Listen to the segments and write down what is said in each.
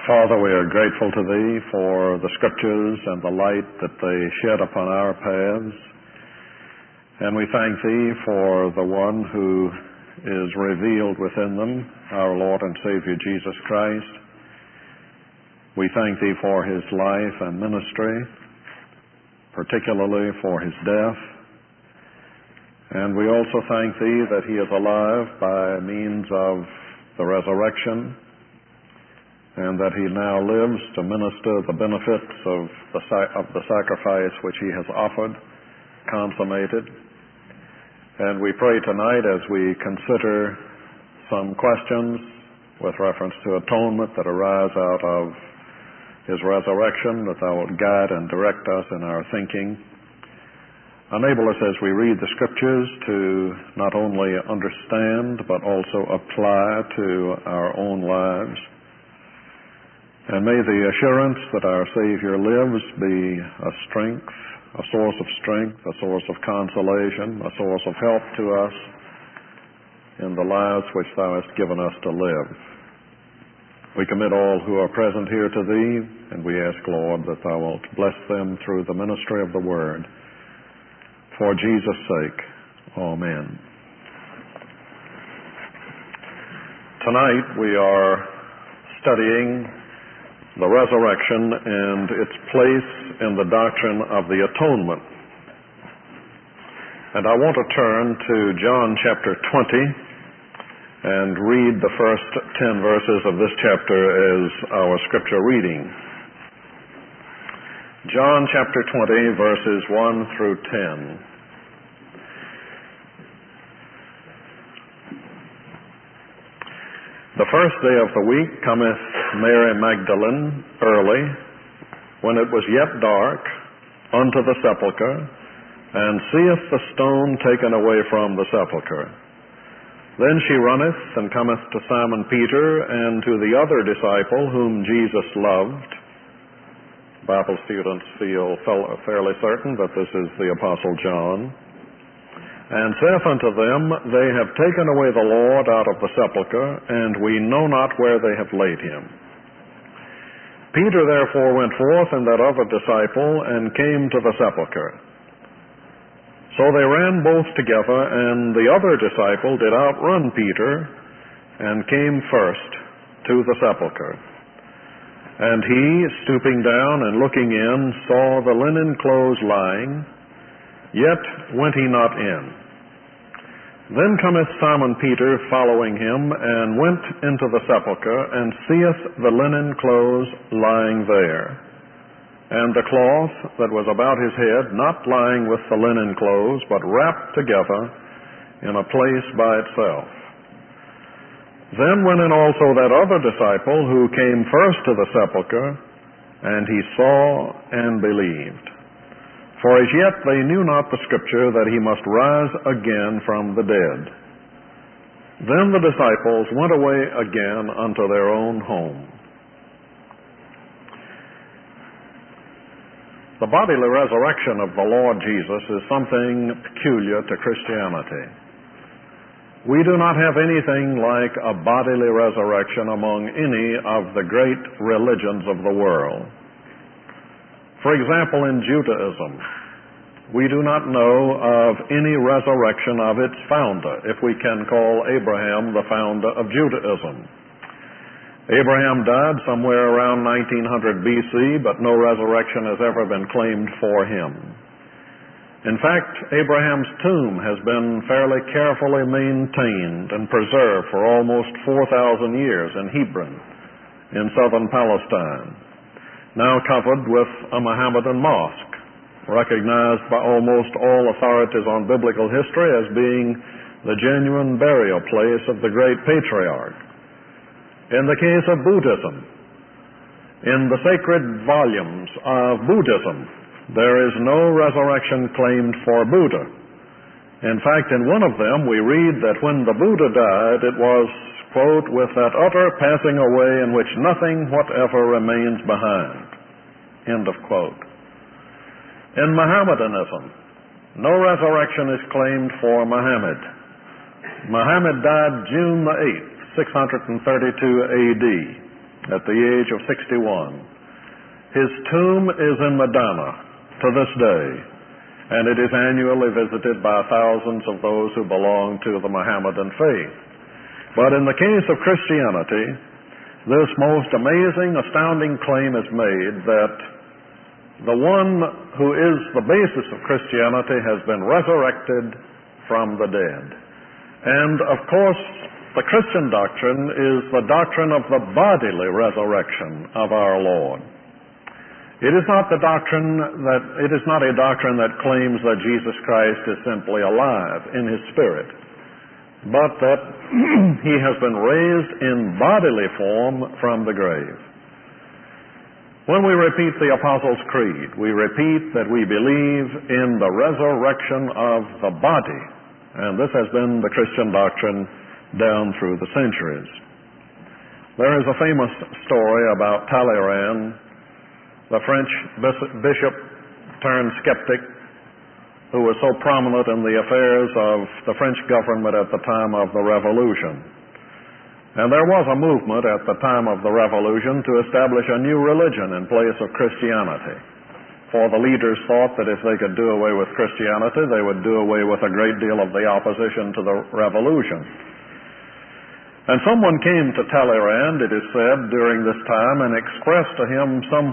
Father, we are grateful to Thee for the Scriptures and the light that they shed upon our paths. And we thank Thee for the one who is revealed within them, our Lord and Savior Jesus Christ. We thank Thee for His life and ministry, particularly for His death. And we also thank Thee that He is alive by means of the resurrection, and that He now lives to minister the benefits of the sacrifice which He has offered, consummated. And we pray tonight as we consider some questions with reference to atonement that arise out of His resurrection, that Thou wilt guide and direct us in our thinking. Enable us as we read the Scriptures to not only understand but also apply to our own lives. And may the assurance that our Savior lives be a strength, a source of strength, a source of consolation, a source of help to us in the lives which Thou hast given us to live. We commit all who are present here to Thee, and we ask, Lord, that Thou wilt bless them through the ministry of the Word. For Jesus' sake, amen. Tonight we are studying the resurrection and its place in the doctrine of the atonement. And I want to turn to John chapter 20 and read the first 10 verses of this chapter as our scripture reading. John chapter 20, verses 1 through 10. The first day of the week cometh Mary Magdalene early, when it was yet dark, unto the sepulchre, and seeth the stone taken away from the sepulchre. Then she runneth, and cometh to Simon Peter, and to the other disciple whom Jesus loved. Bible students feel fairly certain that this is the Apostle John. And saith unto them, They have taken away the Lord out of the sepulchre, and we know not where they have laid him. Peter therefore went forth, and that other disciple, and came to the sepulchre. So they ran both together, and the other disciple did outrun Peter, and came first to the sepulchre. And he, stooping down and looking in, saw the linen clothes lying, yet went he not in. Then cometh Simon Peter following him, and went into the sepulchre, and seeth the linen clothes lying there, and the cloth that was about his head not lying with the linen clothes, but wrapped together in a place by itself. Then went in also that other disciple who came first to the sepulchre, and he saw and believed. For as yet they knew not the Scripture that he must rise again from the dead. Then the disciples went away again unto their own home. The bodily resurrection of the Lord Jesus is something peculiar to Christianity. We do not have anything like a bodily resurrection among any of the great religions of the world. For example, in Judaism, we do not know of any resurrection of its founder, if we can call Abraham the founder of Judaism. Abraham died somewhere around 1900 BC, but no resurrection has ever been claimed for him. In fact, Abraham's tomb has been fairly carefully maintained and preserved for almost 4,000 years in Hebron, in southern Palestine, now covered with a Mohammedan mosque, recognized by almost all authorities on biblical history as being the genuine burial place of the great patriarch. In the case of Buddhism, in the sacred volumes of Buddhism, there is no resurrection claimed for Buddha. In fact, in one of them we read that when the Buddha died, it was, quote, with that utter passing away in which nothing whatever remains behind, end of quote. In Mohammedanism, no resurrection is claimed for Muhammad. Muhammad died June the 8th, 632 AD, at the age of 61. His tomb is in Madina to this day, and it is annually visited by thousands of those who belong to the Mohammedan faith. But in the case of Christianity, this most amazing, astounding claim is made that the one who is the basis of Christianity has been resurrected from the dead. And of course, the Christian doctrine is the doctrine of the bodily resurrection of our Lord. It is not a doctrine that claims that Jesus Christ is simply alive in his spirit, but that he has been raised in bodily form from the grave. When we repeat the Apostles' Creed, we repeat that we believe in the resurrection of the body, and this has been the Christian doctrine down through the centuries. There is a famous story about Talleyrand, the French bishop turned skeptic who was so prominent in the affairs of the French government at the time of the Revolution. And there was a movement at the time of the Revolution to establish a new religion in place of Christianity. For the leaders thought that if they could do away with Christianity, they would do away with a great deal of the opposition to the Revolution. And someone came to Talleyrand, it is said, during this time and expressed to him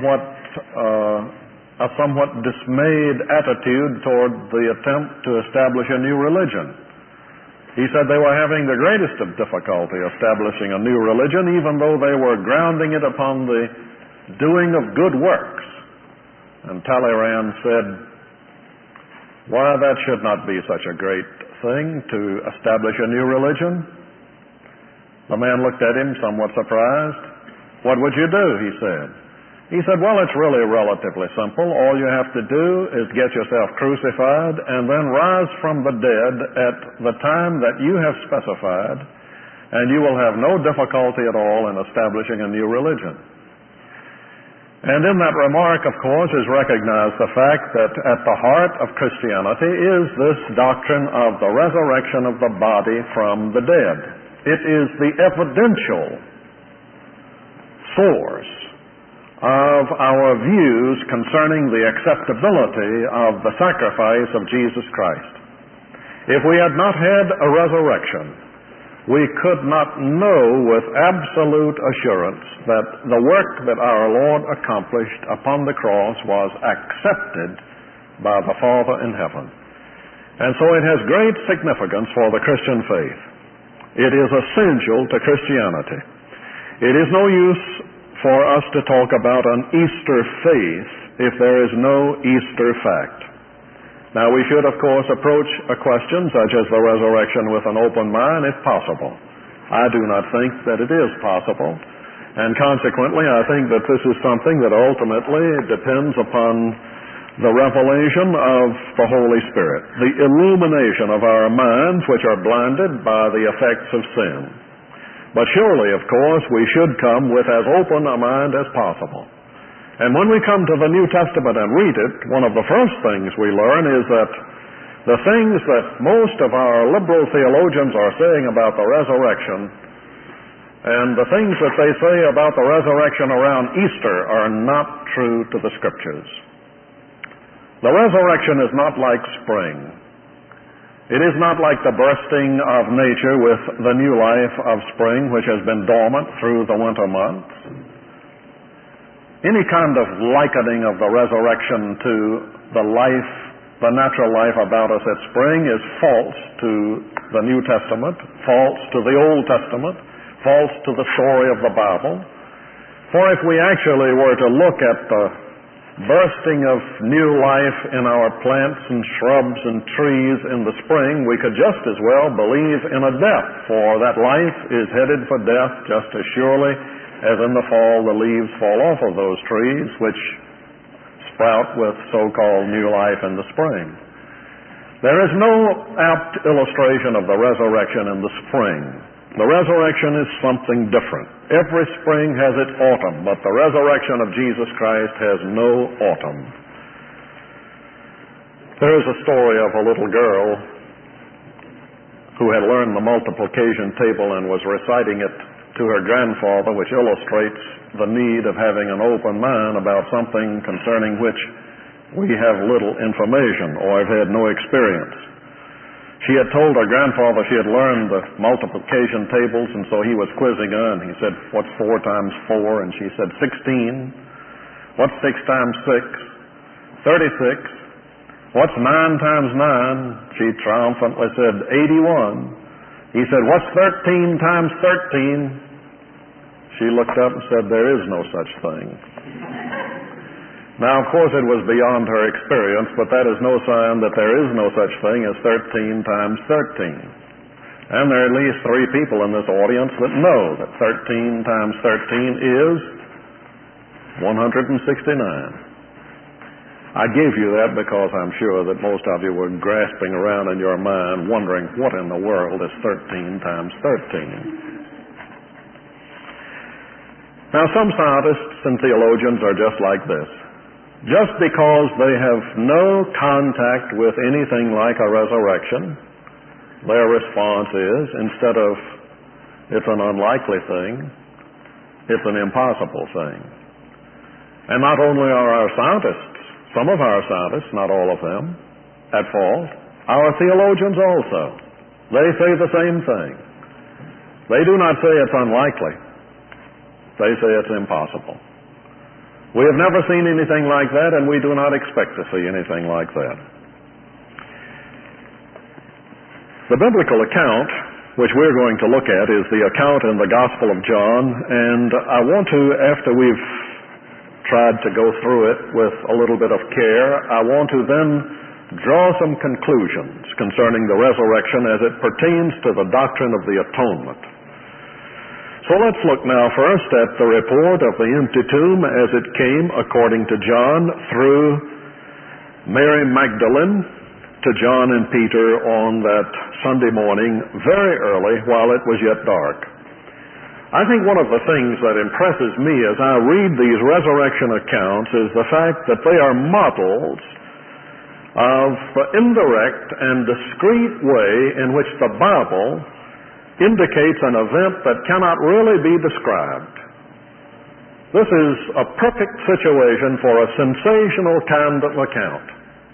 a somewhat dismayed attitude toward the attempt to establish a new religion. He said they were having the greatest of difficulty establishing a new religion, even though they were grounding it upon the doing of good works. And Talleyrand said, "Why, that should not be such a great thing to establish a new religion." The man looked at him somewhat surprised. "What would you do?" he said. He said, "Well, it's really relatively simple. All you have to do is get yourself crucified and then rise from the dead at the time that you have specified, and you will have no difficulty at all in establishing a new religion." And in that remark, of course, is recognized the fact that at the heart of Christianity is this doctrine of the resurrection of the body from the dead. It is the evidential source of our views concerning the acceptability of the sacrifice of Jesus Christ. If we had not had a resurrection, we could not know with absolute assurance that the work that our Lord accomplished upon the cross was accepted by the Father in heaven. And so it has great significance for the Christian faith. It is essential to Christianity. It is no use for us to talk about an Easter faith if there is no Easter fact. Now, we should, of course, approach a question such as the resurrection with an open mind if possible. I do not think that it is possible, and consequently, I think that this is something that ultimately depends upon the revelation of the Holy Spirit, the illumination of our minds which are blinded by the effects of sin. But surely, of course, we should come with as open a mind as possible. And when we come to the New Testament and read it, one of the first things we learn is that the things that most of our liberal theologians are saying about the resurrection and the things that they say about the resurrection around Easter are not true to the Scriptures. The resurrection is not like spring. It is not like the bursting of nature with the new life of spring, which has been dormant through the winter months. Any kind of likening of the resurrection to the natural life about us at spring is false to the New Testament, false to the Old Testament, false to the story of the Bible. For if we actually were to look at the bursting of new life in our plants and shrubs and trees in the spring, we could just as well believe in a death, for that life is headed for death just as surely as in the fall the leaves fall off of those trees which sprout with so-called new life in the spring. There is no apt illustration of the resurrection in the spring. The resurrection is something different. Every spring has its autumn, but the resurrection of Jesus Christ has no autumn. There is a story of a little girl who had learned the multiplication table and was reciting it to her grandfather, which illustrates the need of having an open mind about something concerning which we have little information or have had no experience. She had told her grandfather she had learned the multiplication tables, and so he was quizzing her, and he said, "What's 4 times 4?" And she said, 16. "What's 6 times 6? 36. What's 9 times 9? She triumphantly said, 81. He said, "What's 13 times 13? She looked up and said, "There is no such thing." Now, of course, it was beyond her experience, but that is no sign that there is no such thing as 13 times 13. And there are at least 3 people in this audience that know that 13 times 13 is 169. I gave you that because I'm sure that most of you were grasping around in your mind wondering what in the world is 13 times 13. Now, some scientists and theologians are just like this. Just because they have no contact with anything like a resurrection, their response is, instead of "it's an unlikely thing," it's an impossible thing. And not only are our scientists, some of our scientists, not all of them, at fault, our theologians also. They say the same thing. They do not say it's unlikely. They say it's impossible. We have never seen anything like that, and we do not expect to see anything like that. The biblical account, which we're going to look at, is the account in the Gospel of John, and I want to, after we've tried to go through it with a little bit of care, I want to then draw some conclusions concerning the resurrection as it pertains to the doctrine of the atonement. So let's look now first at the report of the empty tomb as it came, according to John, through Mary Magdalene to John and Peter on that Sunday morning, very early, while it was yet dark. I think one of the things that impresses me as I read these resurrection accounts is the fact that they are models of the indirect and discreet way in which the Bible indicates an event that cannot really be described. This is a perfect situation for a sensational kind of account.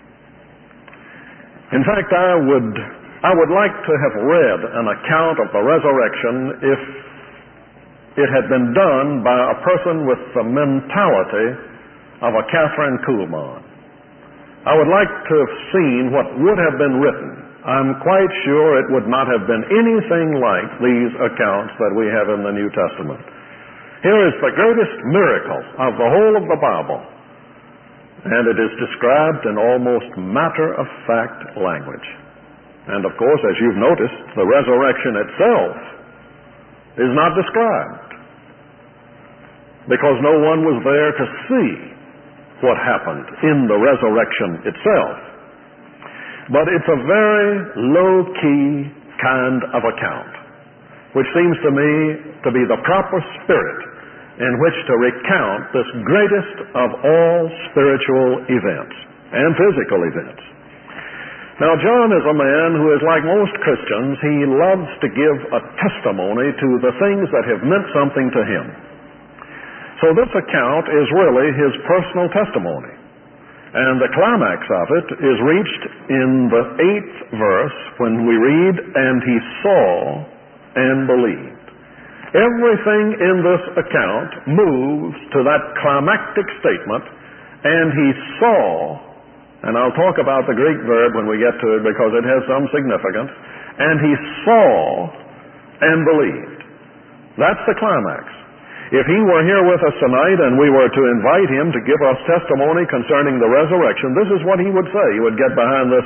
In fact, I would like to have read an account of the resurrection if it had been done by a person with the mentality of a Catherine Kuhlman. I would like to have seen what would have been written. I'm quite sure it would not have been anything like these accounts that we have in the New Testament. Here is the greatest miracle of the whole of the Bible, and it is described in almost matter-of-fact language. And of course, as you've noticed, the resurrection itself is not described, because no one was there to see what happened in the resurrection itself. But it's a very low-key kind of account, which seems to me to be the proper spirit in which to recount this greatest of all spiritual events and physical events. Now, John is a man who is like most Christians. He loves to give a testimony to the things that have meant something to him. So this account is really his personal testimony. And the climax of it is reached in the 8th verse when we read, "And he saw and believed." Everything in this account moves to that climactic statement, "And he saw," and I'll talk about the Greek verb when we get to it because it has some significance, "and he saw and believed." That's the climax. If he were here with us tonight and we were to invite him to give us testimony concerning the resurrection, this is what he would say. He would get behind this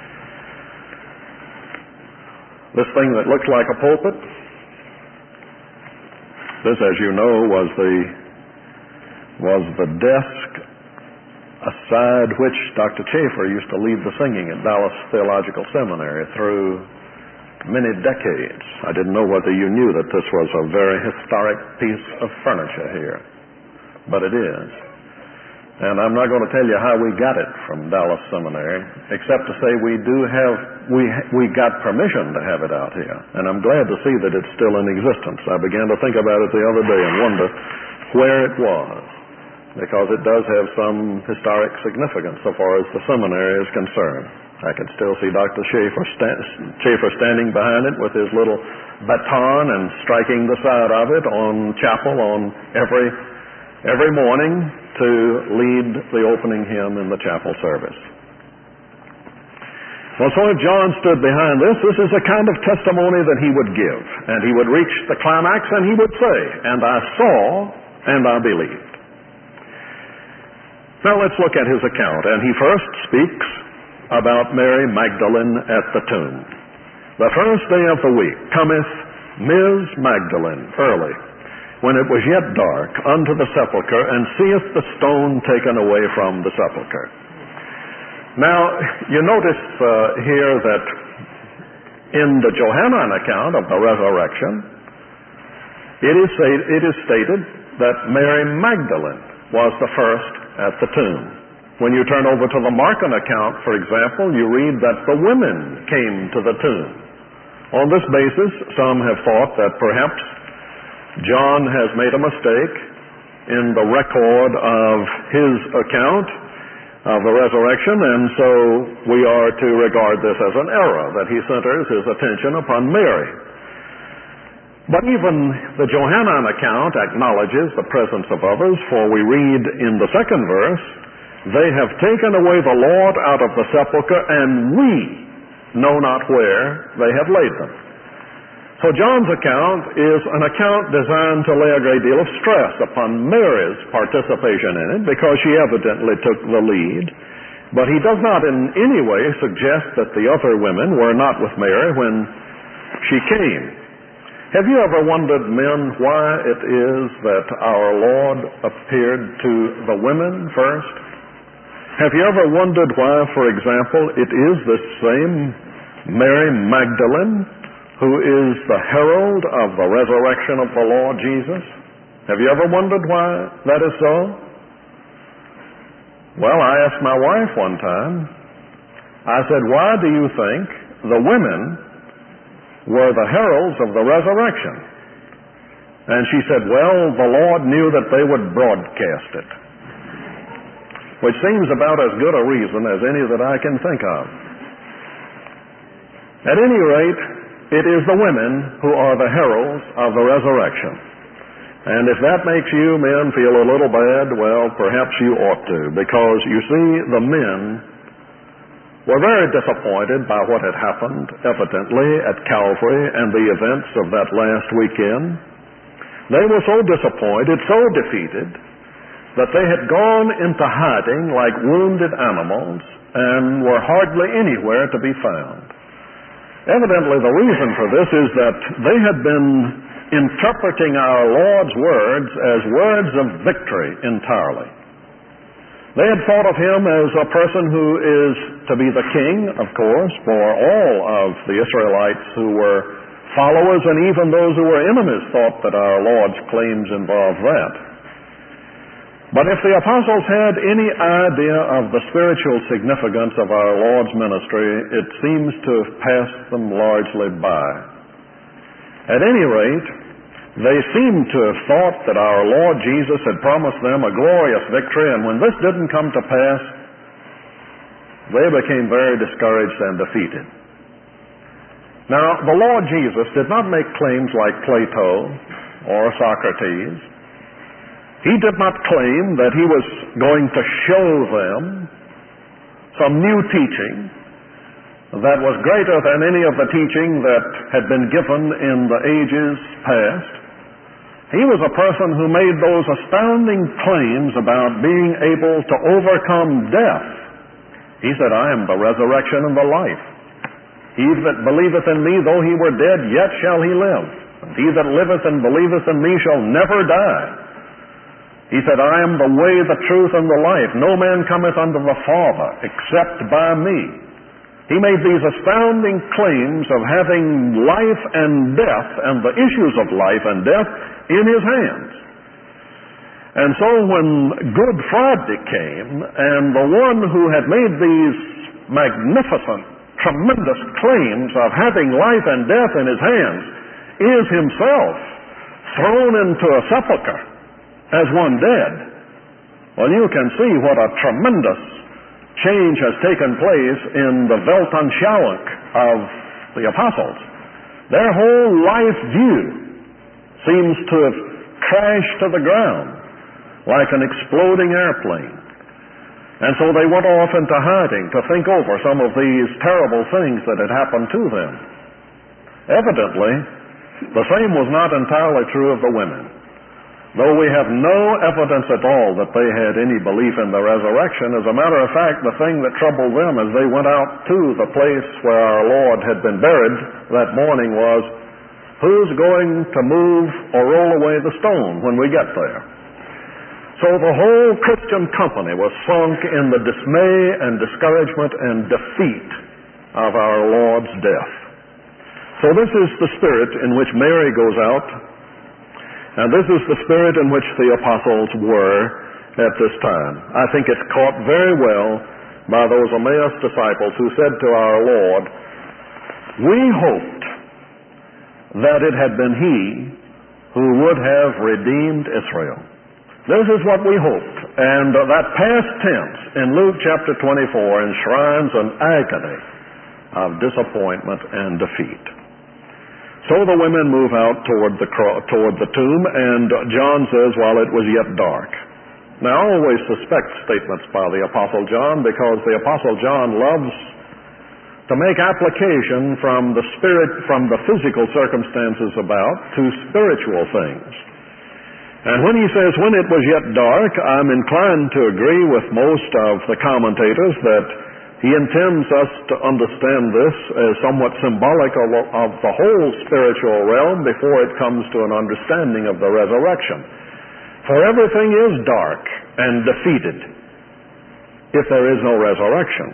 thing that looks like a pulpit. This, as you know, was the desk aside which Dr. Chafer used to lead the singing at Dallas Theological Seminary through many decades. I didn't know whether you knew that this was a very historic piece of furniture here, but it is. And I'm not going to tell you how we got it from Dallas Seminary, except to say we got permission to have it out here. And I'm glad to see that it's still in existence. I began to think about it the other day and wonder where it was, because it does have some historic significance so far as the seminary is concerned. I can still see Dr. Schaefer standing behind it with his little baton and striking the side of it on chapel on every morning to lead the opening hymn in the chapel service. Well, so if John stood behind this is a kind of testimony that he would give, and he would reach the climax and he would say, "And I saw and I believed." Now let's look at his account, and he first speaks about Mary Magdalene at the tomb. The first day of the week cometh Ms. Magdalene early, when it was yet dark, unto the sepulchre, and seeth the stone taken away from the sepulchre. Now, you notice here that in the Johannine account of the resurrection, it is stated that Mary Magdalene was the first at the tomb. When you turn over to the Markan account, for example, you read that the women came to the tomb. On this basis, some have thought that perhaps John has made a mistake in the record of his account of the resurrection, and so we are to regard this as an error, that he centers his attention upon Mary. But even the Johannine account acknowledges the presence of others, for we read in the second verse, "They have taken away the Lord out of the sepulchre, and we know not where they have laid them." So John's account is an account designed to lay a great deal of stress upon Mary's participation in it, because she evidently took the lead. But he does not in any way suggest that the other women were not with Mary when she came. Have you ever wondered, men, why it is that our Lord appeared to the women first? Have you ever wondered why, for example, it is this same Mary Magdalene who is the herald of the resurrection of the Lord Jesus? Have you ever wondered why that is so? Well, I asked my wife one time, I said, "Why do you think the women were the heralds of the resurrection?" And she said, "Well, the Lord knew that they would broadcast it." Which seems about as good a reason as any that I can think of. At any rate, it is the women who are the heralds of the resurrection. And if that makes you men feel a little bad, well, perhaps you ought to, because you see, the men were very disappointed by what had happened, evidently, at Calvary and the events of that last weekend. They were so disappointed, so defeated, that they had gone into hiding like wounded animals and were hardly anywhere to be found. Evidently, the reason for this is that they had been interpreting our Lord's words as words of victory entirely. They had thought of him as a person who is to be the king, of course, for all of the Israelites who were followers, and even those who were enemies thought that our Lord's claims involved that. But if the apostles had any idea of the spiritual significance of our Lord's ministry, it seems to have passed them largely by. At any rate, they seem to have thought that our Lord Jesus had promised them a glorious victory, and when this didn't come to pass, they became very discouraged and defeated. Now, the Lord Jesus did not make claims like Plato or Socrates. He did not claim that he was going to show them some new teaching that was greater than any of the teaching that had been given in the ages past. He was a person who made those astounding claims about being able to overcome death. He said, "I am the resurrection and the life. He that believeth in me, though he were dead, yet shall he live. And he that liveth and believeth in me shall never die." He said, "I am the way, the truth, and the life. No man cometh unto the Father except by me." He made these astounding claims of having life and death and the issues of life and death in his hands. And so when Good Friday came, and the one who had made these magnificent, tremendous claims of having life and death in his hands is himself thrown into a sepulcher as one dead, well, you can see what a tremendous change has taken place in the Weltanschauung of the apostles. Their whole life view seems to have crashed to the ground like an exploding airplane. And so they went off into hiding to think over some of these terrible things that had happened to them. Evidently, the same was not entirely true of the women. Though we have no evidence at all that they had any belief in the resurrection, as a matter of fact, the thing that troubled them as they went out to the place where our Lord had been buried that morning was, who's going to move or roll away the stone when we get there? So the whole Christian company was sunk in the dismay and discouragement and defeat of our Lord's death. So this is the spirit in which Mary goes out, and this is the spirit in which the apostles were at this time. I think it's caught very well by those Emmaus disciples who said to our Lord, "We hoped that it had been He who would have redeemed Israel." This is what we hoped. And that past tense in Luke chapter 24 enshrines an agony of disappointment and defeat. So the women move out toward the tomb, and John says, while it was yet dark. Now, I always suspect statements by the Apostle John, because the Apostle John loves to make application from the physical circumstances about to spiritual things. And when he says, when it was yet dark, I'm inclined to agree with most of the commentators that he intends us to understand this as somewhat symbolic of the whole spiritual realm before it comes to an understanding of the resurrection. For everything is dark and defeated if there is no resurrection.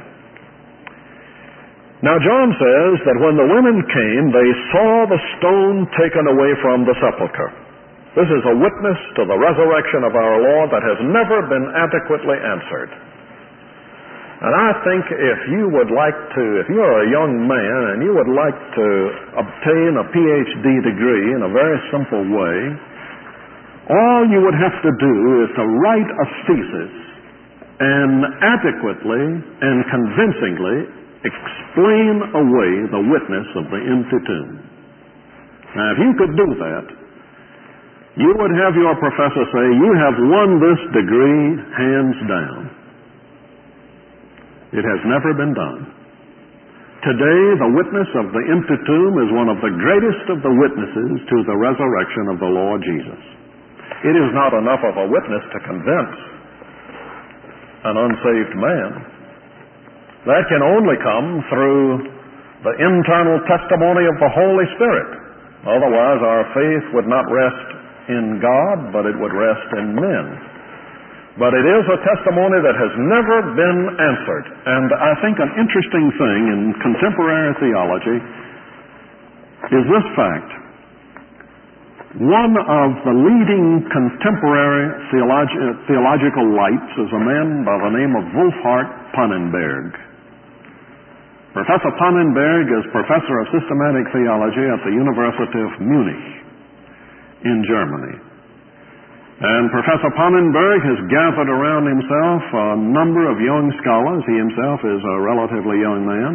Now John says that when the women came, they saw the stone taken away from the sepulcher. This is a witness to the resurrection of our Lord that has never been adequately answered. And I think if you're a young man and you would like to obtain a PhD degree in a very simple way, all you would have to do is to write a thesis and adequately and convincingly explain away the witness of the empty tomb. Now, if you could do that, you would have your professor say, you have won this degree hands down. It has never been done. Today, the witness of the empty tomb is one of the greatest of the witnesses to the resurrection of the Lord Jesus. It is not enough of a witness to convince an unsaved man. That can only come through the internal testimony of the Holy Spirit. Otherwise, our faith would not rest in God, but it would rest in men. But it is a testimony that has never been answered. And I think an interesting thing in contemporary theology is this fact. One of the leading contemporary theological lights is a man by the name of Wolfhart Pannenberg. Professor Pannenberg is professor of systematic theology at the University of Munich in Germany. And Professor Pannenberg has gathered around himself a number of young scholars. He himself is a relatively young man.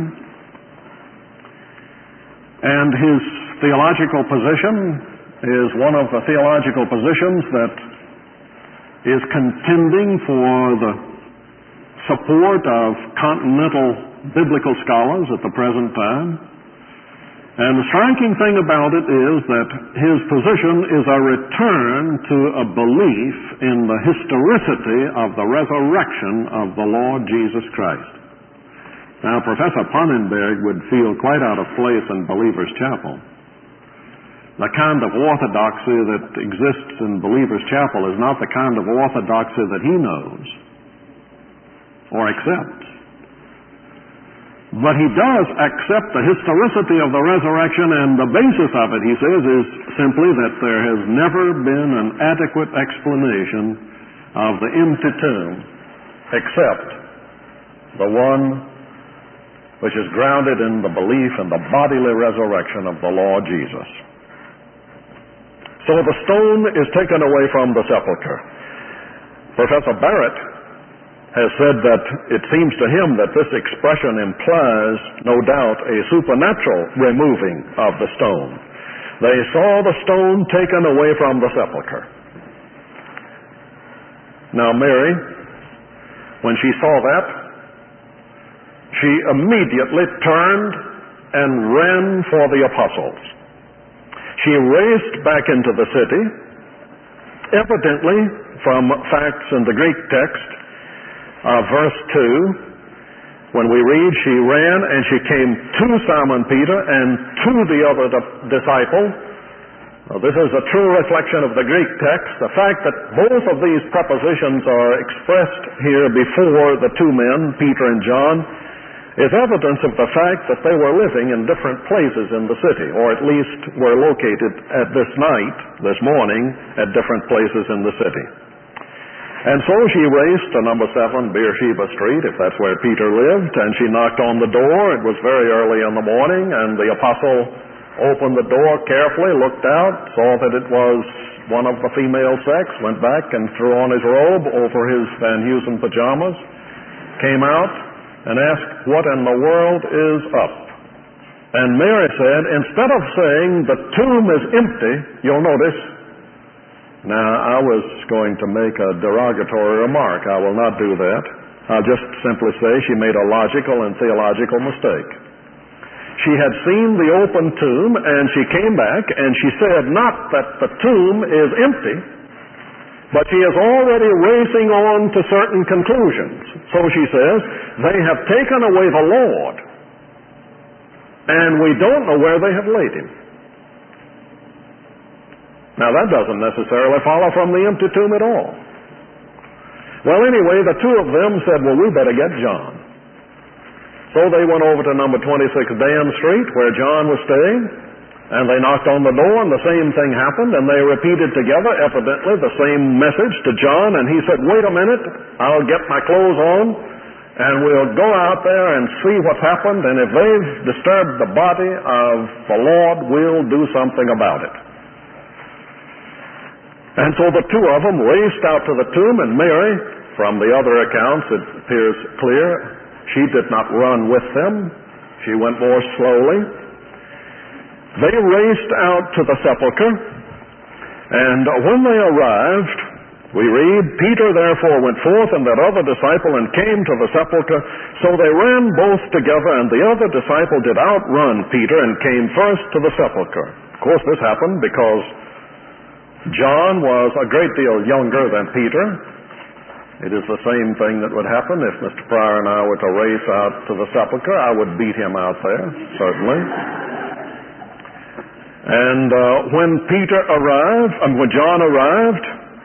And his theological position is one of the theological positions that is contending for the support of continental biblical scholars at the present time. And the striking thing about it is that his position is a return to a belief in the historicity of the resurrection of the Lord Jesus Christ. Now, Professor Pannenberg would feel quite out of place in Believer's Chapel. The kind of orthodoxy that exists in Believer's Chapel is not the kind of orthodoxy that he knows or accepts. But he does accept the historicity of the resurrection, and the basis of it, he says, is simply that there has never been an adequate explanation of the empty tomb except the one which is grounded in the belief in the bodily resurrection of the Lord Jesus. So the stone is taken away from the sepulchre. Professor Barrett has said that it seems to him that this expression implies, no doubt, a supernatural removing of the stone. They saw the stone taken away from the sepulchre. Now Mary, when she saw that, she immediately turned and ran for the apostles. She raced back into the city, evidently from facts in the Greek text, verse 2, when we read, she ran and she came to Simon Peter and to the other disciple. This is a true reflection of the Greek text. The fact that both of these prepositions are expressed here before the two men, Peter and John, is evidence of the fact that they were living in different places in the city, or at least were located at this morning, at different places in the city. And so she raced to number 7 Beersheba Street, if that's where Peter lived, and she knocked on the door. It was very early in the morning, and the apostle opened the door carefully, looked out, saw that it was one of the female sex, went back and threw on his robe over his Van Heusen pajamas, came out and asked, "What in the world is up?" And Mary said, instead of saying, "The tomb is empty," you'll notice, now I was going to make a derogatory remark. I will not do that. I'll just simply say she made a logical and theological mistake. She had seen the open tomb, and she came back, and she said not that the tomb is empty, but she is already racing on to certain conclusions. So she says, they have taken away the Lord, and we don't know where they have laid him. Now that doesn't necessarily follow from the empty tomb at all. Well, anyway, the two of them said, well, we better get John. So they went over to number 26 Dan Street, where John was staying, and they knocked on the door, and the same thing happened, and they repeated together, evidently, the same message to John, and he said, wait a minute, I'll get my clothes on, and we'll go out there and see what's happened, and if they've disturbed the body of the Lord, we'll do something about it. And so the two of them raced out to the tomb, and Mary, from the other accounts, it appears clear, she did not run with them. She went more slowly. They raced out to the sepulchre, and when they arrived, we read, Peter therefore went forth and that other disciple and came to the sepulchre. So they ran both together, and the other disciple did outrun Peter and came first to the sepulchre. Of course, this happened because John was a great deal younger than Peter. It is the same thing that would happen if Mr. Pryor and I were to race out to the sepulchre. I would beat him out there, certainly. And when John arrived,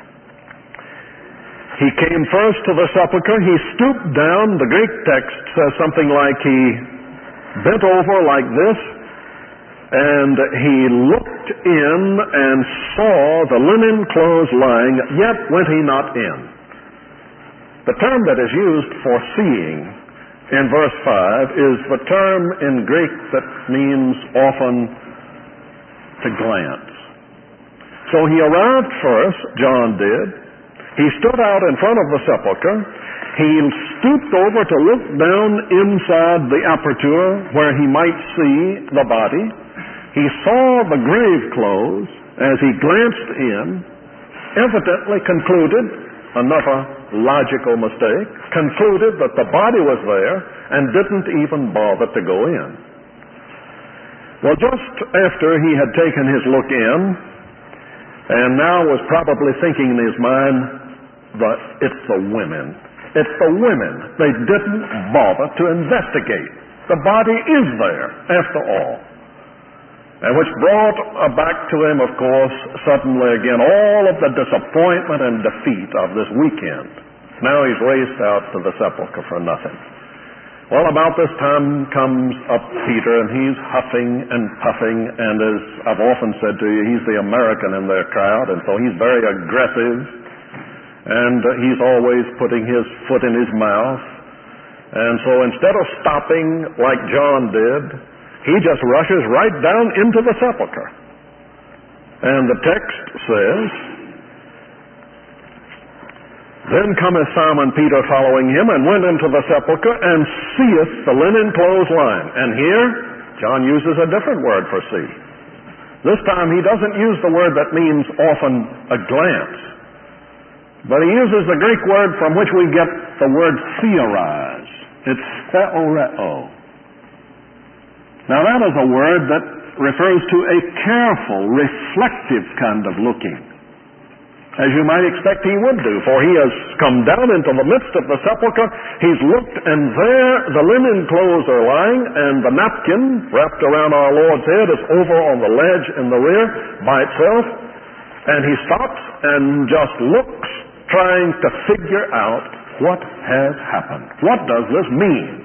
he came first to the sepulchre. He stooped down. The Greek text says something like he bent over like this, and he looked in and saw the linen clothes lying, yet went he not in. The term that is used for seeing in verse 5 is the term in Greek that means often to glance. So he arrived first, John did. He stood out in front of the sepulchre. He stooped over to look down inside the aperture where he might see the body. He saw the grave clothes as he glanced in, evidently concluded, another logical mistake, concluded that the body was there and didn't even bother to go in. Well, just after he had taken his look in, and now was probably thinking in his mind, that it's the women. It's the women. They didn't bother to investigate. The body is there, after all. And which brought back to him, of course, suddenly again, all of the disappointment and defeat of this weekend. Now he's raced out to the sepulchre for nothing. Well, about this time comes up Peter, and he's huffing and puffing, and as I've often said to you, he's the American in their crowd, and so he's very aggressive. and he's always putting his foot in his mouth. And so instead of stopping like John did, he just rushes right down into the sepulcher. And the text says, "Then cometh Simon Peter following him, and went into the sepulcher, and seeth the linen clothes lying." And here, John uses a different word for see. This time he doesn't use the word that means often a glance, but he uses the Greek word from which we get the word theorize. It's theoreo. Now that is a word that refers to a careful, reflective kind of looking, as you might expect he would do, for he has come down into the midst of the sepulcher, he's looked, and there the linen clothes are lying, and the napkin wrapped around our Lord's head is over on the ledge in the rear by itself, and he stops and just looks, trying to figure out what has happened. What does this mean?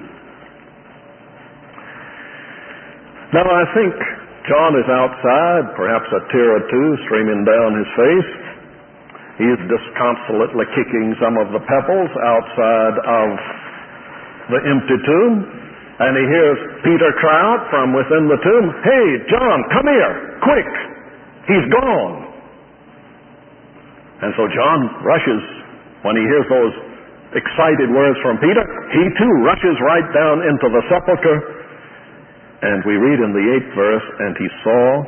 Now I think John is outside, perhaps a tear or two streaming down his face. He is disconsolately kicking some of the pebbles outside of the empty tomb, and he hears Peter cry out from within the tomb, "Hey, John, come here, quick, he's gone." And so John rushes, when he hears those excited words from Peter, he too rushes right down into the sepulcher, and we read in the 8th verse, "And he saw,"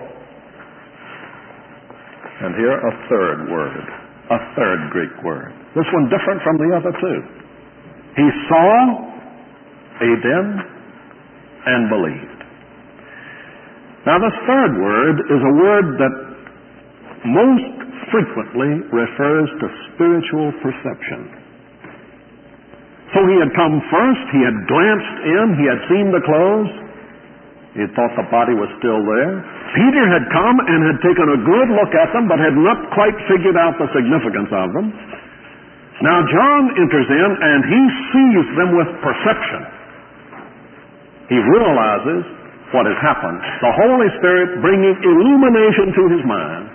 and here a third word, a third Greek word. This one different from the other two. He saw, aden, and believed. Now this third word is a word that most frequently refers to spiritual perception. So he had come first, he had glanced in, he had seen the clothes, he had thought the body was still there. Peter had come and had taken a good look at them, but had not quite figured out the significance of them. Now John enters in and he sees them with perception. He realizes what has happened. The Holy Spirit bringing illumination to his mind.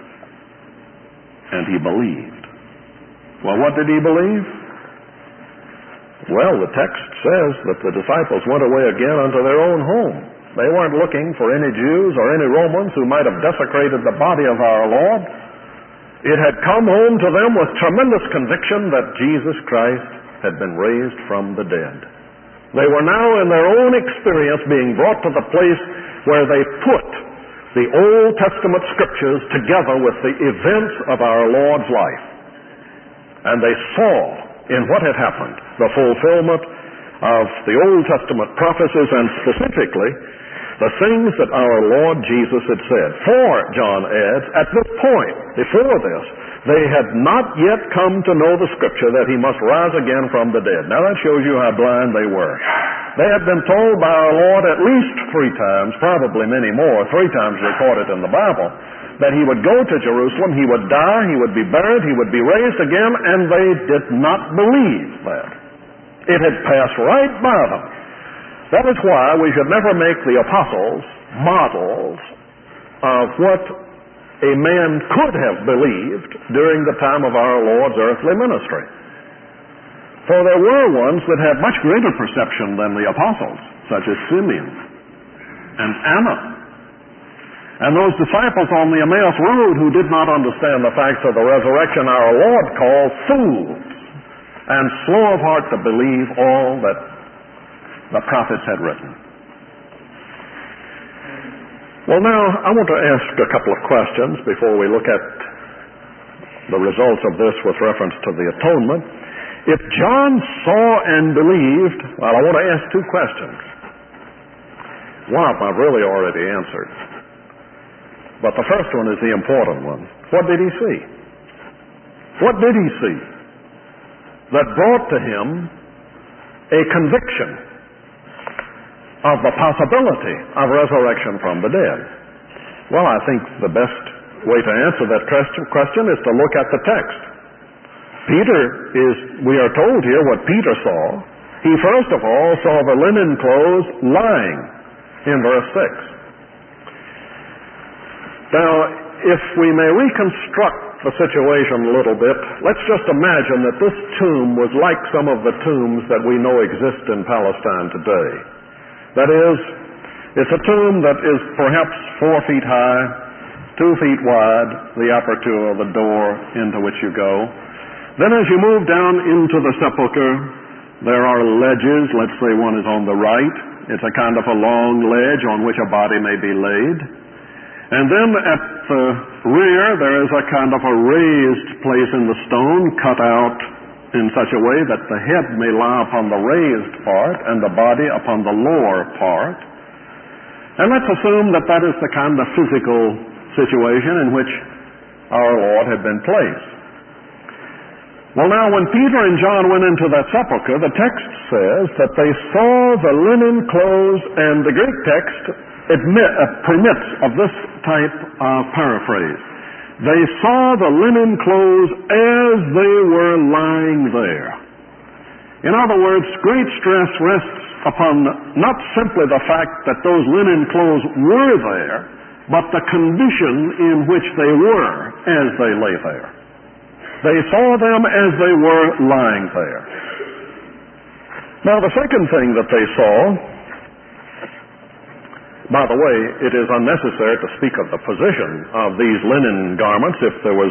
And he believed. Well, what did he believe? Well, the text says that the disciples went away again unto their own home. They weren't looking for any Jews or any Romans who might have desecrated the body of our Lord. It had come home to them with tremendous conviction that Jesus Christ had been raised from the dead. They were now in their own experience being brought to the place where they put the Old Testament scriptures together with the events of our Lord's life. And they saw in what had happened the fulfillment of the Old Testament prophecies, and specifically the things that our Lord Jesus had said. For, John adds, at this point, before this, they had not yet come to know the scripture that he must rise again from the dead. Now that shows you how blind they were. They had been told by our Lord at least 3 times, probably many more, 3 times recorded in the Bible, that he would go to Jerusalem, he would die, he would be buried, he would be raised again, and they did not believe that. It had passed right by them. That is why we should never make the apostles models of what a man could have believed during the time of our Lord's earthly ministry. For there were ones that had much greater perception than the apostles, such as Simeon and Anna. And those disciples on the Emmaus Road who did not understand the facts of the resurrection, our Lord called fools and slow of heart to believe all that the prophets had written. Well, now, I want to ask a couple of questions before we look at the results of this with reference to the atonement. If John saw and believed, well, I want to ask 2 questions. One of them I've really already answered. But the first one is the important one. What did he see? What did he see that brought to him a conviction of the possibility of resurrection from the dead? Well, I think the best way to answer that question is to look at the text. We are told here what Peter saw. He first of all saw the linen clothes lying in verse 6. Now, if we may reconstruct the situation a little bit, let's just imagine that this tomb was like some of the tombs that we know exist in Palestine today. That is, it's a tomb that is perhaps 4 feet high, 2 feet wide, the aperture of the door into which you go. Then as you move down into the sepulcher, there are ledges. Let's say one is on the right. It's a kind of a long ledge on which a body may be laid. And then at the rear, there is a kind of a raised place in the stone cut out in such a way that the head may lie upon the raised part and the body upon the lower part. And let's assume that that is the kind of physical situation in which our Lord had been placed. Well, now, when Peter and John went into that sepulcher, the text says that they saw the linen clothes, and the Greek text permits of this type of paraphrase. They saw the linen clothes as they were lying there. In other words, great stress rests upon not simply the fact that those linen clothes were there, but the condition in which they were as they lay there. They saw them as they were lying there. Now, the second thing that they saw, by the way, it is unnecessary to speak of the position of these linen garments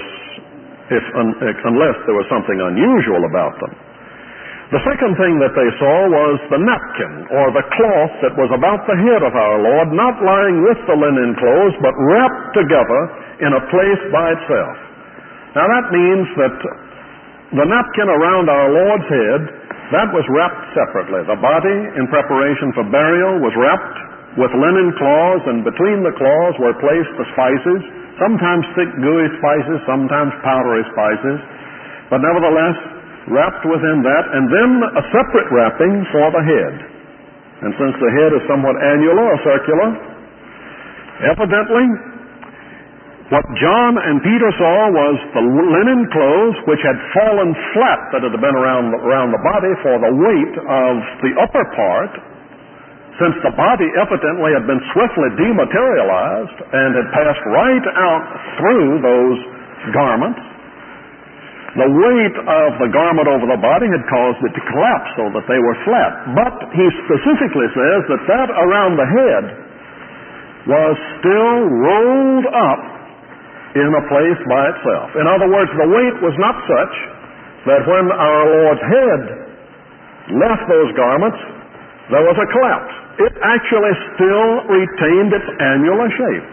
unless there was something unusual about them. The second thing that they saw was the napkin, or the cloth that was about the head of our Lord, not lying with the linen clothes, but wrapped together in a place by itself. Now that means that the napkin around our Lord's head, that was wrapped separately. The body, in preparation for burial, was wrapped with linen cloths, and between the cloths were placed the spices, sometimes thick, gooey spices, sometimes powdery spices, but nevertheless wrapped within that, and then a separate wrapping for the head. And since the head is somewhat annular or circular, evidently what John and Peter saw was the linen clothes which had fallen flat, that had been around the body for the weight of the upper part, since the body evidently had been swiftly dematerialized and had passed right out through those garments. The weight of the garment over the body had caused it to collapse so that they were flat. But he specifically says that that around the head was still rolled up in a place by itself. In other words, the weight was not such that when our Lord's head left those garments, there was a collapse. It actually still retained its annular shape.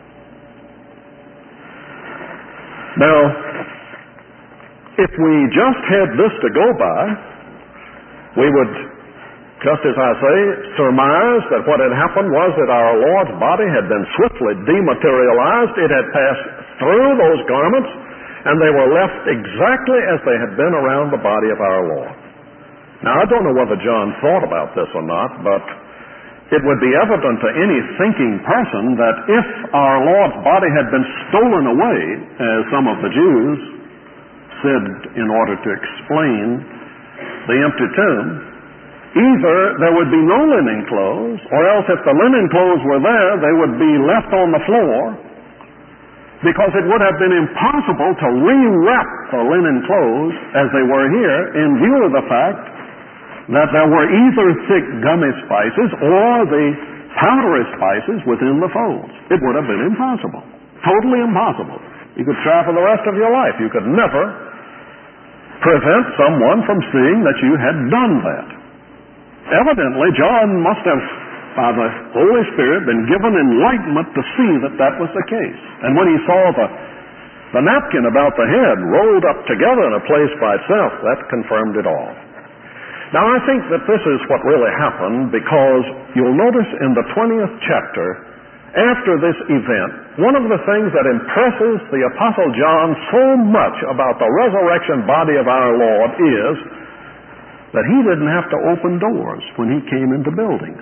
Now, if we just had this to go by, we would, just as I say, surmise that what had happened was that our Lord's body had been swiftly dematerialized. It had passed through those garments, and they were left exactly as they had been around the body of our Lord. Now, I don't know whether John thought about this or not, but it would be evident to any thinking person that if our Lord's body had been stolen away, as some of the Jews said in order to explain the empty tomb, either there would be no linen clothes, or else if the linen clothes were there, they would be left on the floor, because it would have been impossible to re-wrap the linen clothes as they were here in view of the fact that there were either thick gummy spices or the powdery spices within the folds. It would have been impossible. Totally impossible. You could try for the rest of your life. You could never prevent someone from seeing that you had done that. Evidently, John must have, by the Holy Spirit, been given enlightenment to see that that was the case. And when he saw the napkin about the head rolled up together in a place by itself, that confirmed it all. Now, I think that this is what really happened, because you'll notice in the 20th chapter, after this event, one of the things that impresses the Apostle John so much about the resurrection body of our Lord is that he didn't have to open doors when he came into buildings.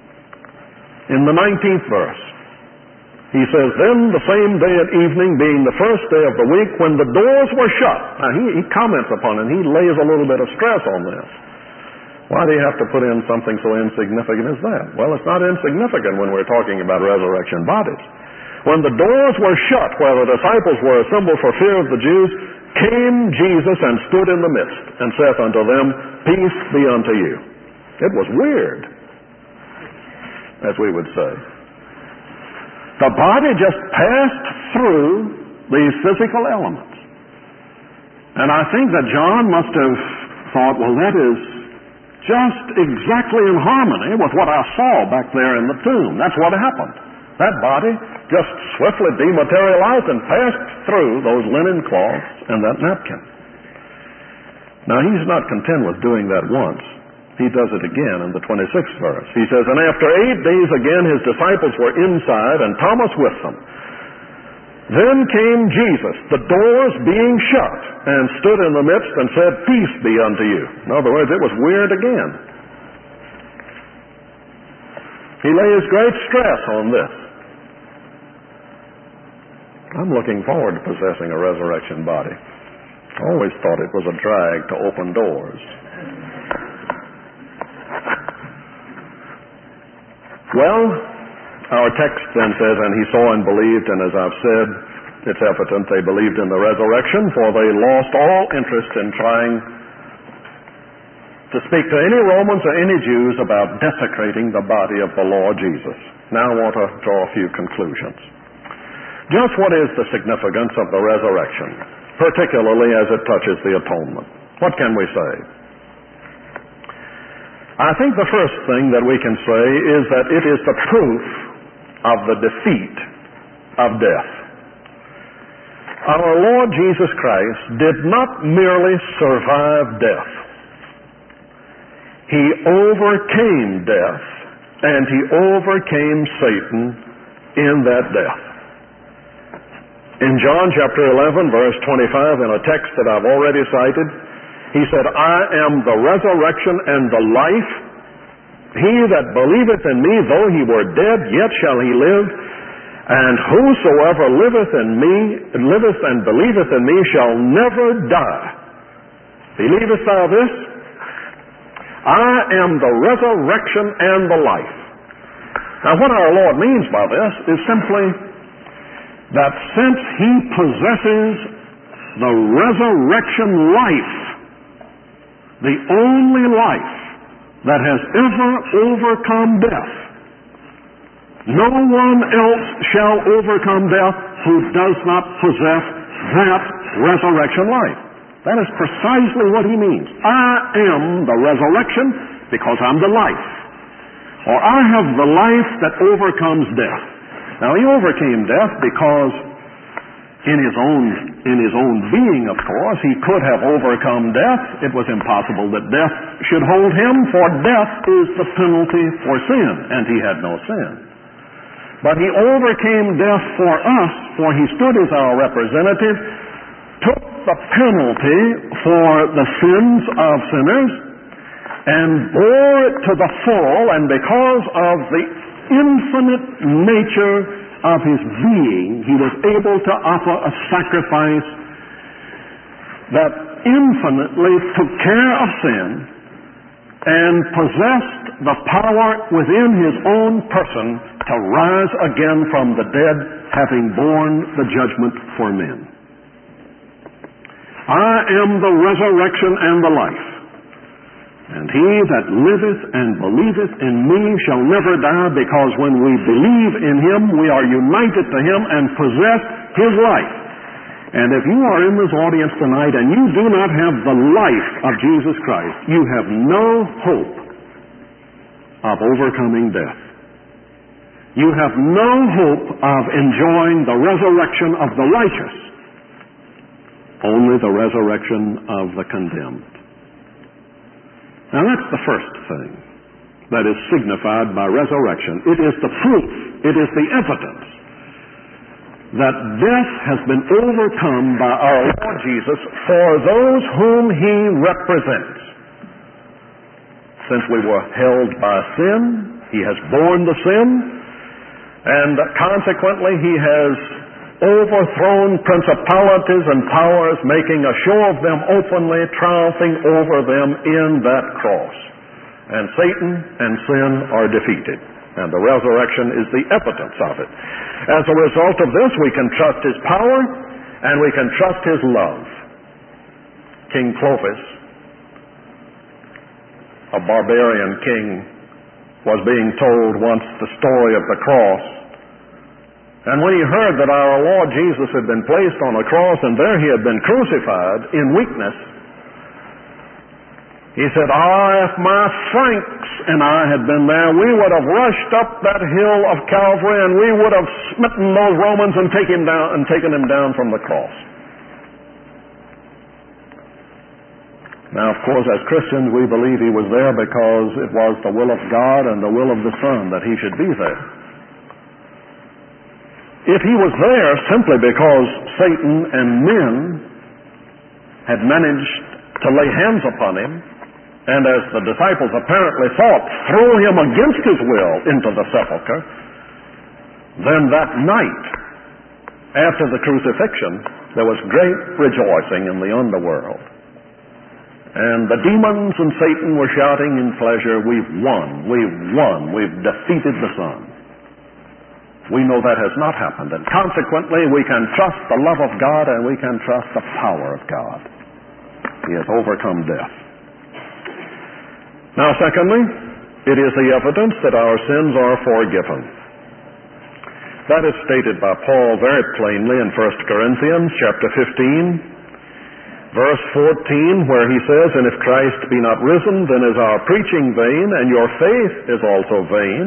In the 19th verse, he says, "Then the same day at evening, being the first day of the week, when the doors were shut." Now, he comments upon it. He lays a little bit of stress on this. Why do you have to put in something so insignificant as that? Well, it's not insignificant when we're talking about resurrection bodies. when the doors were shut where the disciples were assembled for fear of the Jews, came Jesus and stood in the midst, and saith unto them, Peace be unto you. It was weird, as we would say. The body just passed through these physical elements. And I think that John must have thought, well, that is just exactly in harmony with what I saw back there in the tomb. That's what happened. That body just swiftly dematerialized and passed through those linen cloths and that napkin. Now, he's not content with doing that once. He does it again in the 26th verse. He says, And after 8 days again his disciples were inside, and Thomas with them. Then came Jesus, the doors being shut, and stood in the midst and said, Peace be unto you. In other words, it was weird again. He lays great stress on this. I'm looking forward to possessing a resurrection body. I always thought it was a drag to open doors. Well, our text then says, And he saw and believed, and as I've said, it's evident they believed in the resurrection, for they lost all interest in trying to speak to any Romans or any Jews about desecrating the body of the Lord Jesus. Now I want to draw a few conclusions. Just what is the significance of the resurrection, particularly as it touches the atonement? What can we say? I think the first thing that we can say is that it is the proof of the defeat of death. Our Lord Jesus Christ did not merely survive death. He overcame death, and he overcame Satan in that death. In John chapter 11, verse 25, in a text that I've already cited, he said, I am the resurrection and the life. He that believeth in me, though he were dead, yet shall he live. And whosoever liveth and believeth in me shall never die. Believest thou this? I am the resurrection and the life. Now, what our Lord means by this is simply that since he possesses the resurrection life, the only life that has ever overcome death, no one else shall overcome death who does not possess that resurrection life. That is precisely what he means. I am the resurrection because I'm the life. Or I have the life that overcomes death. Now, he overcame death because in his own being, of course, he could have overcome death. It was impossible that death should hold him, for death is the penalty for sin, and he had no sin. But he overcame death for us, for he stood as our representative, took the penalty for the sins of sinners, and bore it to the full, and because of the infinite nature of his being, he was able to offer a sacrifice that infinitely took care of sin and possessed the power within his own person to rise again from the dead, having borne the judgment for men. I am the resurrection and the life. And he that liveth and believeth in me shall never die, because when we believe in him, we are united to him and possess his life. And if you are in this audience tonight and you do not have the life of Jesus Christ, you have no hope of overcoming death. You have no hope of enjoying the resurrection of the righteous, only the resurrection of the condemned. Now, that's the first thing that is signified by resurrection. It is the proof, it is the evidence that death has been overcome by our Lord Jesus for those whom he represents. Since we were held by sin, he has borne the sin, and consequently he has overthrown principalities and powers, making a show of them openly, triumphing over them in that cross. And Satan and sin are defeated. And the resurrection is the evidence of it. As a result of this, we can trust His power and we can trust His love. King Clovis, a barbarian king, was being told once the story of the cross. And when he heard that our Lord Jesus had been placed on a cross and there He had been crucified in weakness, he said, if my Franks and I had been there, we would have rushed up that hill of Calvary and we would have smitten those Romans and taken him down from the cross. Now, of course, as Christians, we believe He was there because it was the will of God and the will of the Son that He should be there. If He was there simply because Satan and men had managed to lay hands upon Him, and as the disciples apparently thought, throw Him against His will into the sepulchre, then that night, after the crucifixion, there was great rejoicing in the underworld. And the demons and Satan were shouting in pleasure, we've won, we've defeated the Son. We know that has not happened, and consequently we can trust the love of God and we can trust the power of God. He has overcome death. Now, secondly, it is the evidence that our sins are forgiven. That is stated by Paul very plainly in 1 Corinthians chapter 15, verse 14, where he says, and if Christ be not risen, then is our preaching vain, and your faith is also vain.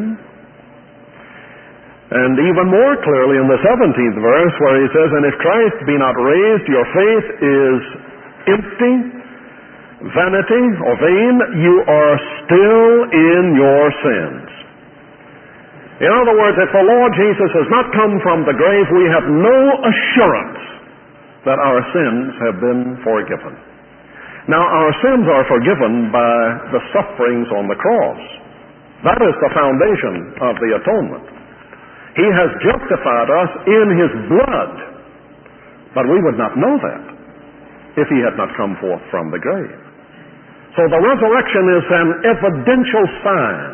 And even more clearly in the 17th verse, where he says, and if Christ be not raised, your faith is empty, vanity, or vain, you are still in your sins. In other words, if the Lord Jesus has not come from the grave, we have no assurance that our sins have been forgiven. Now, our sins are forgiven by the sufferings on the cross. That is the foundation of the atonement. He has justified us in His blood, but we would not know that if He had not come forth from the grave. So the resurrection is an evidential sign.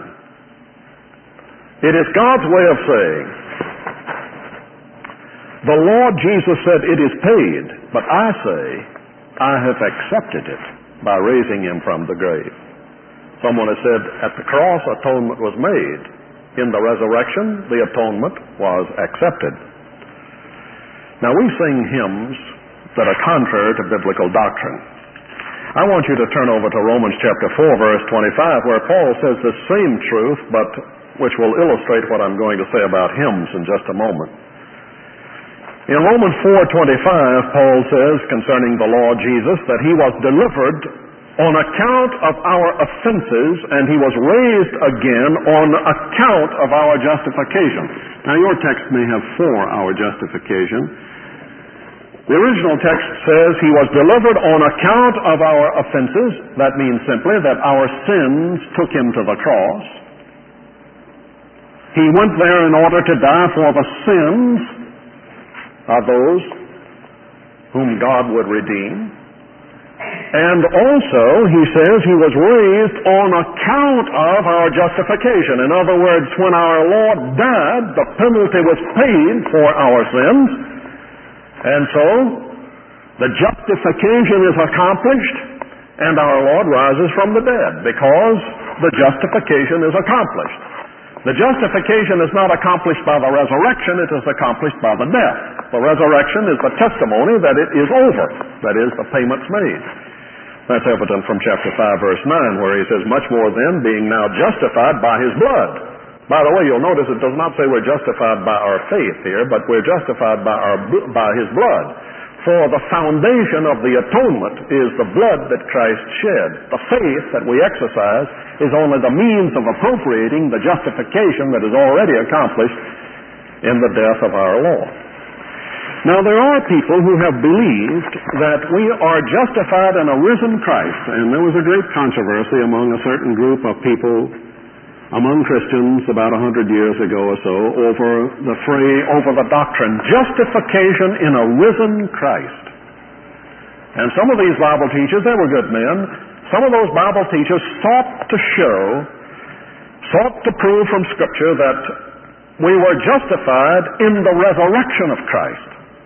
It is God's way of saying, the Lord Jesus said, it is paid, but I say, I have accepted it by raising Him from the grave. Someone has said, at the cross, atonement was made. In the resurrection, the atonement was accepted. Now, we sing hymns that are contrary to biblical doctrine. I want you to turn over to Romans chapter 4, verse 25, where Paul says the same truth, but which will illustrate what I'm going to say about hymns in just a moment. In Romans 4:25, Paul says concerning the Lord Jesus that He was delivered on account of our offenses and He was raised again on account of our justification. Now your text may have for our justification. The original text says He was delivered on account of our offenses. That means simply that our sins took Him to the cross. He went there in order to die for the sins of those whom God would redeem. And also, he says, He was raised on account of our justification. In other words, when our Lord died, the penalty was paid for our sins. And so, the justification is accomplished, and our Lord rises from the dead because the justification is accomplished. The justification is not accomplished by the resurrection, it is accomplished by the death. The resurrection is the testimony that it is over, that is, the payment's made. That's evident from chapter 5, verse 9, where he says, much more then, being now justified by His blood. By the way, you'll notice it does not say we're justified by our faith here, but we're justified by His blood. For the foundation of the atonement is the blood that Christ shed. The faith that we exercise is only the means of appropriating the justification that is already accomplished in the death of our Lord. Now, there are people who have believed that we are justified in a risen Christ, and there was a great controversy among a certain group of people, among Christians about 100 years ago or so, over the doctrine, justification in a risen Christ. And some of these Bible teachers, they were good men, some of those Bible teachers sought to show sought to prove from Scripture that we were justified in the resurrection of Christ.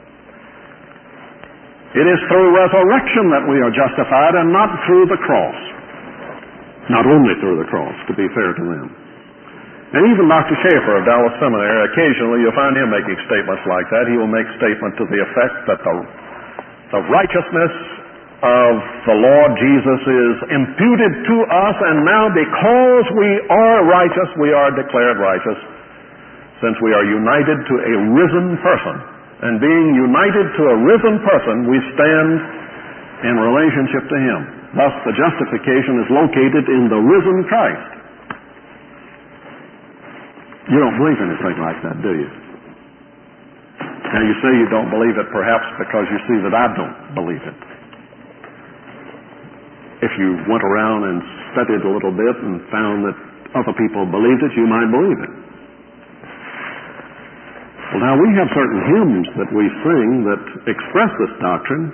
It is through resurrection that we are justified and not through the cross. Not only through the cross, to be fair to them. And even Dr. Schaeffer of Dallas Seminary, occasionally you'll find him making statements like that. He will make statement to the effect that the righteousness of the Lord Jesus is imputed to us, and now because we are righteous, we are declared righteous, since we are united to a risen person. And being united to a risen person, we stand in relationship to Him. Thus, the justification is located in the risen Christ. You don't believe anything like that, do you? Now, you say you don't believe it perhaps because you see that I don't believe it. If you went around and studied a little bit and found that other people believed it, you might believe it. Well, now, we have certain hymns that we sing that express this doctrine.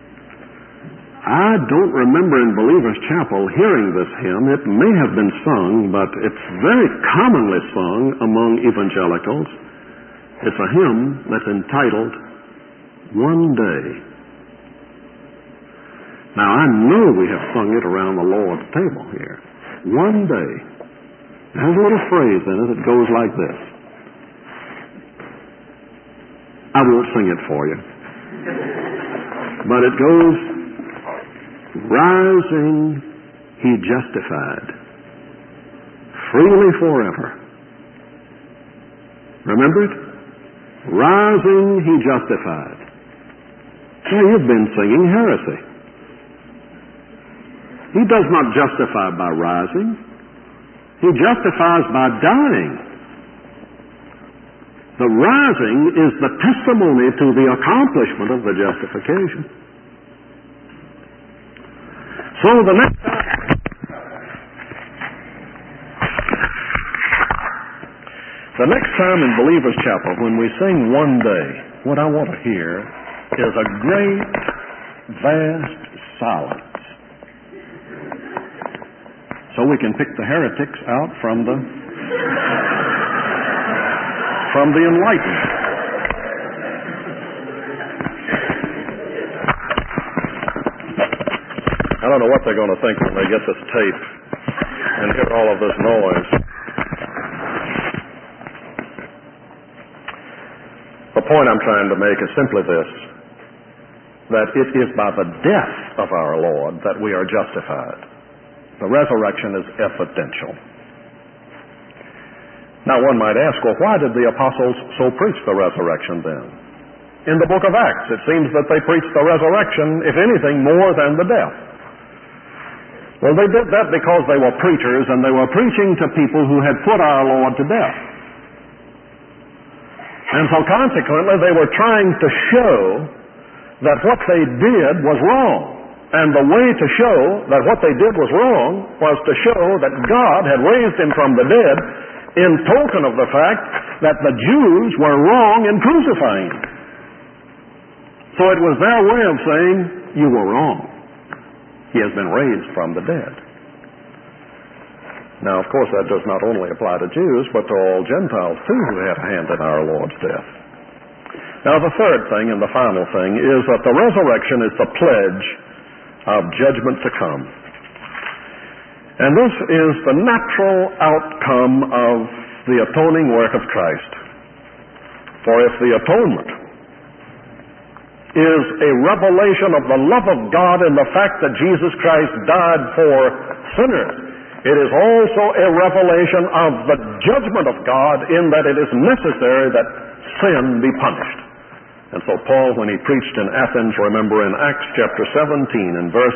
I don't remember in Believer's Chapel hearing this hymn. It may have been sung, but it's very commonly sung among evangelicals. It's a hymn that's entitled, One Day. Now, I know we have sung it around the Lord's table here. One day. It has a little phrase in it that goes like this. I won't sing it for you. But it goes, rising, He justified, freely forever. Remember it? Rising, He justified. Now, you've been singing heresy. He does not justify by rising. He justifies by dying. The rising is the testimony to the accomplishment of the justification. So the next time in Believer's Chapel, when we sing One Day, what I want to hear is a great, vast silence. So we can pick the heretics out from the enlightened. I don't know what they're going to think when they get this tape and hear all of this noise. The point I'm trying to make is simply this, that it is by the death of our Lord that we are justified. The resurrection is evidential. Now, one might ask, well, why did the apostles so preach the resurrection then? In the book of Acts, it seems that they preached the resurrection, if anything, more than the death. Well, they did that because they were preachers, and they were preaching to people who had put our Lord to death. And so consequently, they were trying to show that what they did was wrong. And the way to show that what they did was wrong was to show that God had raised Him from the dead in token of the fact that the Jews were wrong in crucifying Him. So it was their way of saying, you were wrong. He has been raised from the dead. Now, of course, that does not only apply to Jews, but to all Gentiles, too, who had a hand in our Lord's death. Now, the third thing and the final thing is that the resurrection is the pledge of judgment to come. And this is the natural outcome of the atoning work of Christ. For if the atonement is a revelation of the love of God in the fact that Jesus Christ died for sinners, it is also a revelation of the judgment of God in that it is necessary that sin be punished. And so Paul, when he preached in Athens, remember in Acts chapter 17 and verse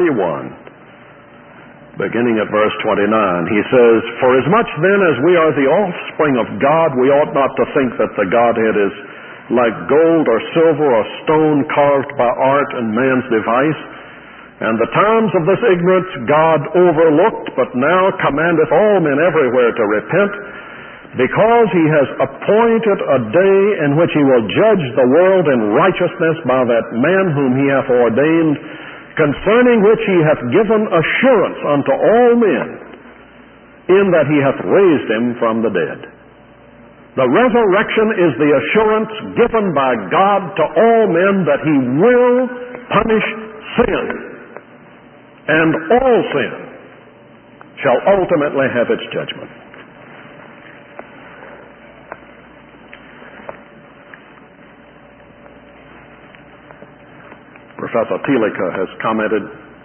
31, beginning at verse 29, he says, "For as much then as we are the offspring of God, we ought not to think that the Godhead is like gold or silver or stone carved by art and man's device. And the times of this ignorance God overlooked, but now commandeth all men everywhere to repent, because He has appointed a day in which He will judge the world in righteousness by that man whom He hath ordained, concerning which He hath given assurance unto all men, in that he hath raised him from the dead. The resurrection is the assurance given by God to all men that he will punish sin, and all sin shall ultimately have its judgment. Professor Thielicke has commented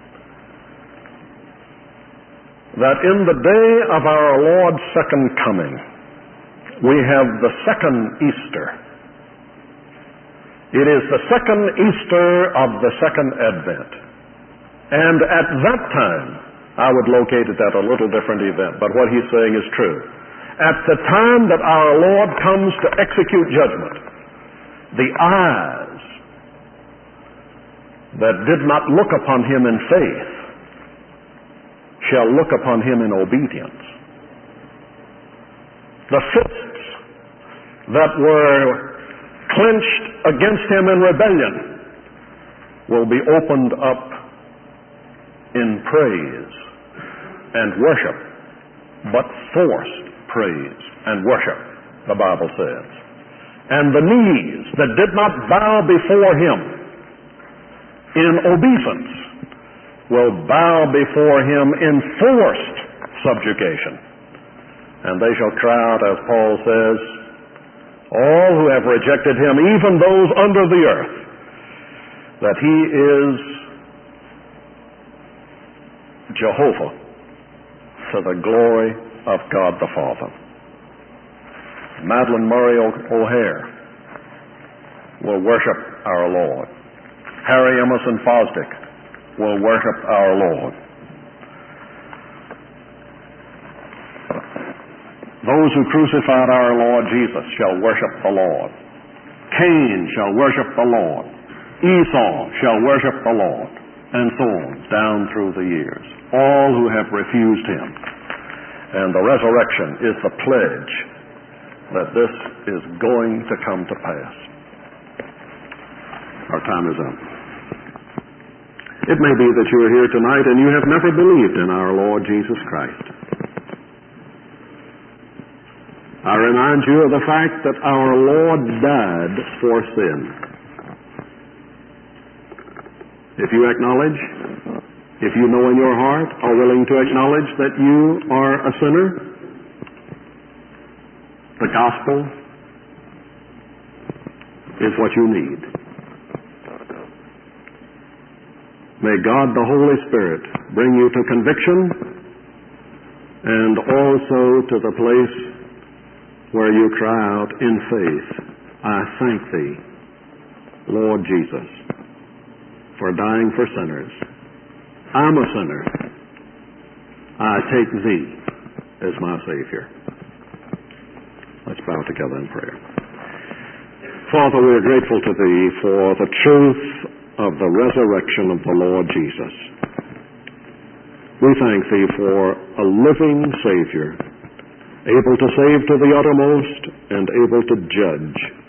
that in the day of our Lord's second coming, we have the second Easter. It is the second Easter of the second Advent. And at that time, I would locate it at a little different event, but what he's saying is true. At the time that our Lord comes to execute judgment, the eyes that did not look upon him in faith shall look upon him in obedience. The fists that were clenched against him in rebellion will be opened up in praise and worship, but forced praise and worship, the Bible says. And the knees that did not bow before him in obeisance will bow before him in forced subjugation. And they shall cry out, as Paul says, all who have rejected him, even those under the earth, that he is Jehovah to the glory of God the Father. Madeleine Murray O'Hare will worship our Lord. Harry Emerson Fosdick will worship our Lord. Those who crucified our Lord Jesus shall worship the Lord. Cain shall worship the Lord. Esau shall worship the Lord. And so on, down through the years. All who have refused him. And the resurrection is the pledge that this is going to come to pass. Our time is up. It may be that you are here tonight and you have never believed in our Lord Jesus Christ. I remind you of the fact that our Lord died for sin. If you acknowledge, if you know in your heart, are willing to acknowledge that you are a sinner, the gospel is what you need. May God the Holy Spirit bring you to conviction and also to the place where you cry out in faith, I thank thee, Lord Jesus, for dying for sinners. I'm a sinner. I take thee as my Savior. Let's bow together in prayer. Father, we are grateful to thee for the truth of the resurrection of the Lord Jesus. We thank thee for a living Savior, able to save to the uttermost and able to judge